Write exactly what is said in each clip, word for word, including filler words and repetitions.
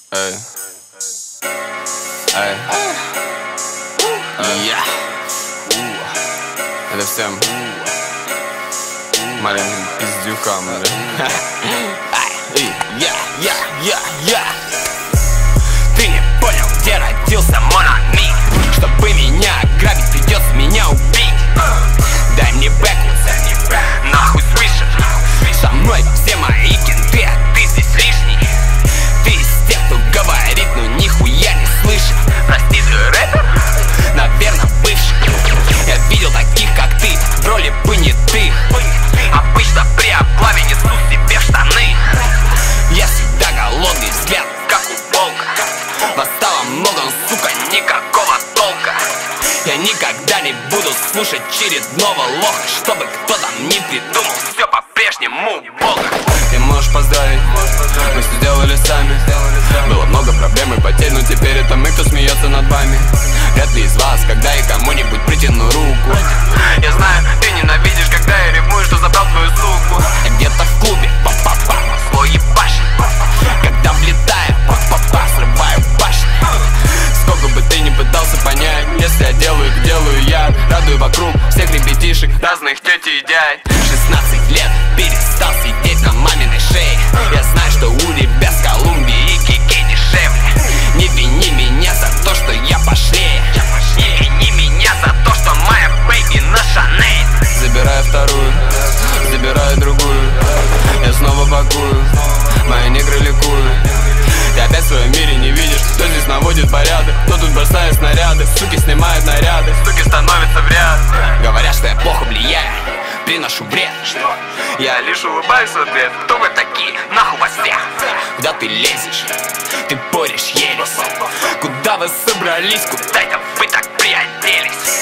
Эй, эй, я. Это всем маленьким пиздюкам, да? Эй, я, я, я, я. Ты не понял, где родился Монами. Чтобы меня грабить, придется меня убить. Дай мне бэквуд, нахуй слышишь? Со мной все мои кенты, а ты здесь лишний. Ты из тех, кто говорит, но нихуя не слышит. Прости, ты рэпер? Наверное, бывший. Я видел таких, как ты, в роли понятых. Обычно при облаве несу себе в штаны. Я всегда голодный, взгляд, как у волка. Восстало много, но, сука, никакого толка. Я никогда не буду слушать очередного лоха, чтобы кто-то не придумал, все по-прежнему бога. Ты можешь поздравить, мы все сделали сами. Было много проблем и потерь, но теперь это мы, кто смеется над вами. Вряд ли из вас, когда я кому-нибудь притяну руку. Я знаю, ты ненавидишь, когда я ревную, что забрал твою суку. А где-то в клубе, па-па-па, свой ебашь. Когда влетаю, па-па-па, срываю башни. Сколько бы ты ни пытался понять, если я делаю, их делаю я. Радую вокруг всех ребятишек, разных тети и дядь. шестнадцать лет, перестал сидеть на маминой шее. Я знаю, что у ребят с Колумбии и Кики дешевле. Не вини меня за то, что я пошлее. Не вини меня за то, что моя бэйби на Шанель. Забираю вторую, забираю другую. Я снова пакую, мои негры ликуют. Ты опять в своем мире не видишь, кто здесь наводит порядок, кто тут бросает снаряды. Суки снимают наряды, суки становятся в ряд. Говорят, что я плохо влияю, приношу бред. Я лишь улыбаюсь в ответ. Кто вы такие? Нахуй вас всех. Куда ты лезешь? Ты порешь ересь. Куда вы собрались? Куда это вы так приоделись?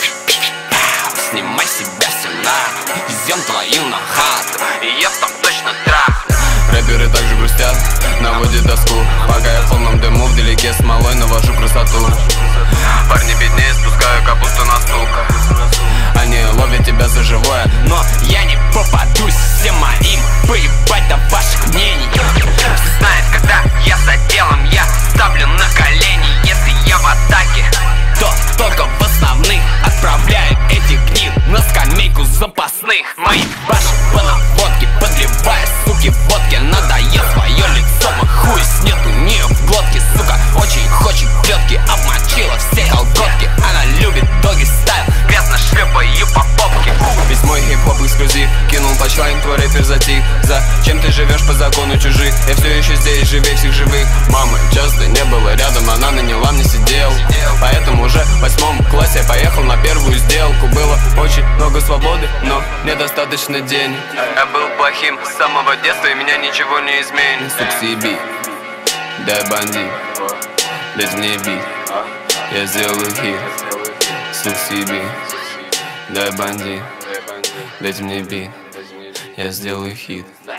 Снимай себя все на, везем твою на хату, и я там точно трахну. Рэперы также грустят, наводят доску. Пока я в полном дыму, вдалеке смолой навожу красоту. Парни беднее, спускаю капусту на сука. Они ловят тебя за живое, но я не попадусь всем моим. Поебать до ваших мнений. Знает, когда я за делом, я ставлю на колени. Если я в атаке, то только в основных. Отправляю этих гнил на скамейку запасных. Мои баши по наводке, подливая, суки, водки. Надоел свое лицо, мой хуй нет у нее в глотке. Сука, очень хочет плетки, обмочила все колготки. Она любит доги стайл, грязно шлепаю по попке. Весь мой хип-хоп эксклюзив, кинул панчлайн, твой рэпер затих. Зачем ты живешь по закону чужих? Я все еще здесь, живее всех живых. Мамы часто не было рядом, она наняла мне сидел. Поэтому уже в восьмом классе я поехал на первую сделку. Было очень много свободы, но недостаточно денег. Я был плохим с самого детства, и меня ничего не изменит. Суксиби, дай бандит, дайте мне бит, я сделаю хит. Суксиби, дай бандит, дайте мне бит, я сделаю хит.